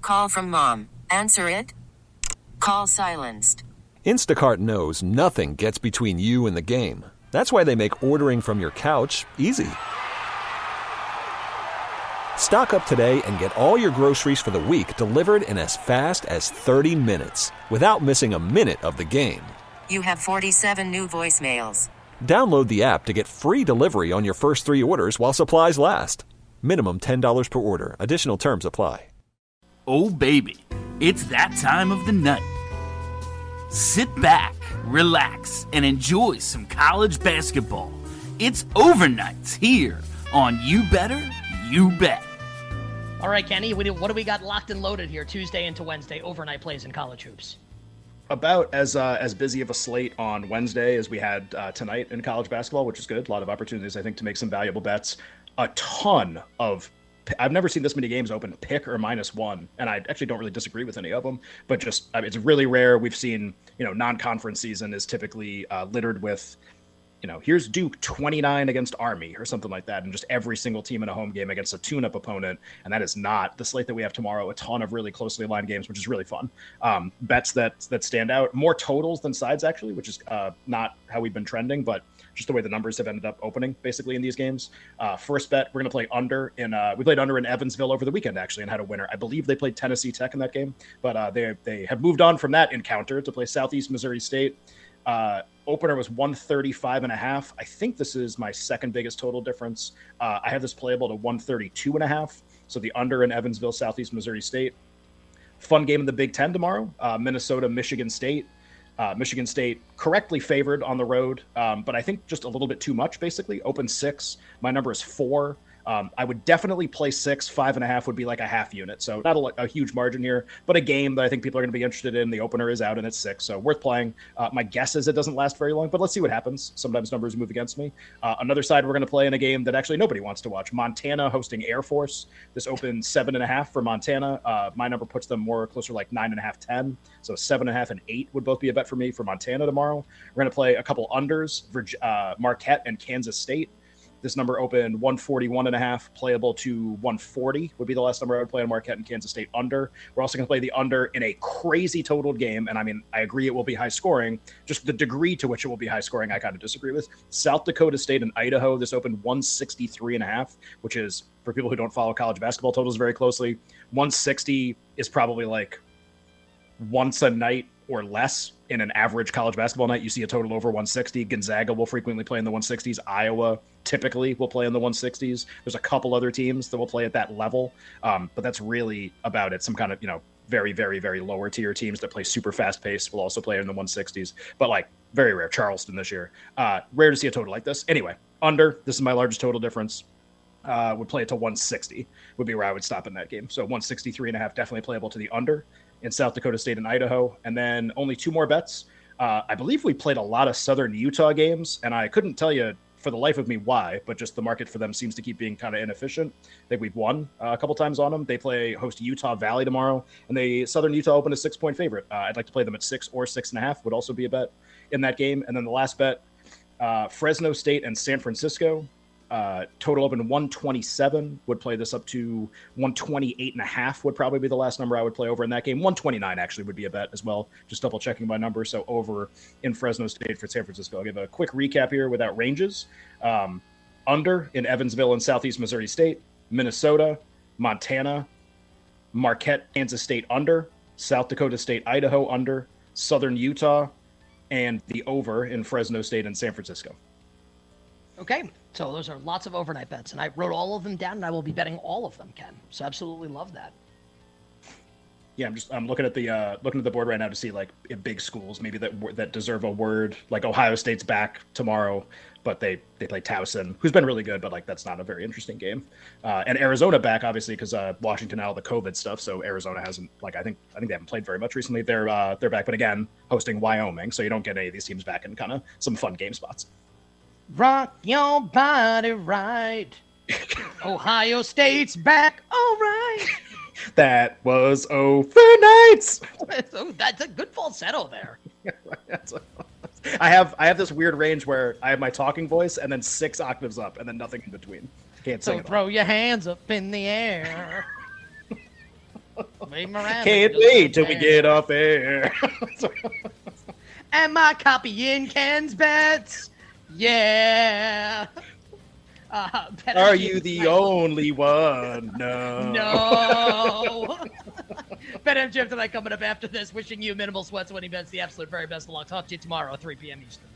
Call from mom. Answer it. Call silenced. Instacart knows nothing gets between you and the game. That's why they make ordering from your couch easy. Stock up today and get all your groceries for the week delivered in as fast as 30 minutes without missing a minute of the game. You have 47 new voicemails. Download the app to get free delivery on your first 3 orders while supplies last. Minimum $10 per order. Additional terms apply. Oh, baby, it's that time of the night. Sit back, relax, and enjoy some college basketball. It's overnights here on You Better, You Bet. All right, Kenny, what do we got locked and loaded here Tuesday into Wednesday, overnight plays in college hoops? About as busy of a slate on Wednesday as we had tonight in college basketball, which is good. A lot of opportunities, I think, to make some valuable bets. A ton of I've never seen this many games open pick or -1, and I actually don't really disagree with any of them. But just it's really rare. We've seen non-conference season is typically littered with here's Duke 29 against Army or something like that, and just every single team in a home game against a tune-up opponent, and that is not the slate that we have tomorrow. A ton of really closely aligned games, which is really fun. Bets that stand out, more totals than sides actually, which is not how we've been trending, but just the way the numbers have ended up opening basically in these games. First bet, we're going to play under we played under in Evansville over the weekend actually and had a winner. I believe they played Tennessee Tech in that game, but they have moved on from that encounter to play Southeast Missouri State. Opener was 135.5. I think this is my second biggest total difference. I have this playable to 132.5. So the under in Evansville, Southeast Missouri State. Fun game in the Big Ten tomorrow. Minnesota, Michigan State. Michigan State correctly favored on the road, but I think just a little bit too much, basically. Open 6. My number is 4. I would definitely play 6. 5.5 would be like a half unit. So not a huge margin here, but a game that I think people are going to be interested in. The opener is out and it's 6, so worth playing. My guess is it doesn't last very long, but let's see what happens. Sometimes numbers move against me. Another side we're going to play in a game that actually nobody wants to watch. Montana hosting Air Force. This opened 7.5 for Montana. My number puts them more closer like 9.5, 10. So 7.5 and 8 would both be a bet for me for Montana tomorrow. We're going to play a couple unders for Marquette and Kansas State. This number opened 141.5, playable to 140 would be the last number I would play on Marquette and Kansas State under. We're also going to play the under in a crazy totaled game. And I mean, I agree it will be high scoring. Just the degree to which it will be high scoring, I kind of disagree with. South Dakota State and Idaho, this opened 163.5, which is, for people who don't follow college basketball totals very closely, 160 is probably like once a night or less in an average college basketball night. You see a total over 160. Gonzaga will frequently play in the 160s. Iowa typically will play in the 160s. There's a couple other teams that will play at that level, but that's really about it. Some kind of, very, very, very lower tier teams that play super fast pace will also play in the 160s, but like very rare. Charleston this year. Rare to see a total like this. Anyway, under, this is my largest total difference. Would play it to 160 would be where I would stop in that game. So 163.5 definitely playable to the under in South Dakota State and Idaho. And then only 2 more bets. I believe we played a lot of Southern Utah games, and I couldn't tell you for the life of me why, but just the market for them seems to keep being kind of inefficient. I think we've won a couple times on them. They host Utah Valley tomorrow, and Southern Utah opened a 6-point favorite. I'd like to play them at 6 or 6.5 would also be a bet in that game. And then the last bet, Fresno State and San Francisco. Total open 127, would play this up to 128.5 would probably be the last number I would play over in that game. 129 actually would be a bet as well, just double checking my number. So over in Fresno State for San Francisco. I'll give a quick recap here without ranges. Under in Evansville and Southeast Missouri State, Minnesota, Montana, Marquette, Kansas State under, South Dakota State, Idaho under, Southern Utah, and the over in Fresno State and San Francisco. Okay, so those are lots of overnight bets, and I wrote all of them down, and I will be betting all of them, Ken. So absolutely love that. Yeah, I'm looking at the board right now to see like big schools maybe that deserve a word. Like Ohio State's back tomorrow, but they play Towson, who's been really good, but like that's not a very interesting game. And Arizona back obviously because Washington had all the COVID stuff, so Arizona hasn't I think they haven't played very much recently. They're back, but again hosting Wyoming, so you don't get any of these teams back in kind of some fun game spots. Rock your body right. Ohio State's back, all right. That was overnights. So that's a good falsetto there. I have this weird range where I have my talking voice and then 6 octaves up and then nothing in between. Can't sing So throw your hands up in the air. Lee Moran. Can't wait till we get off air. Am I copying Ken's bets? Yeah. Are you the only one? No. No. BetMGM tonight coming up after this. Wishing you minimal sweats, winning bets, the absolute very best of luck. Talk to you tomorrow at 3 p.m. Eastern.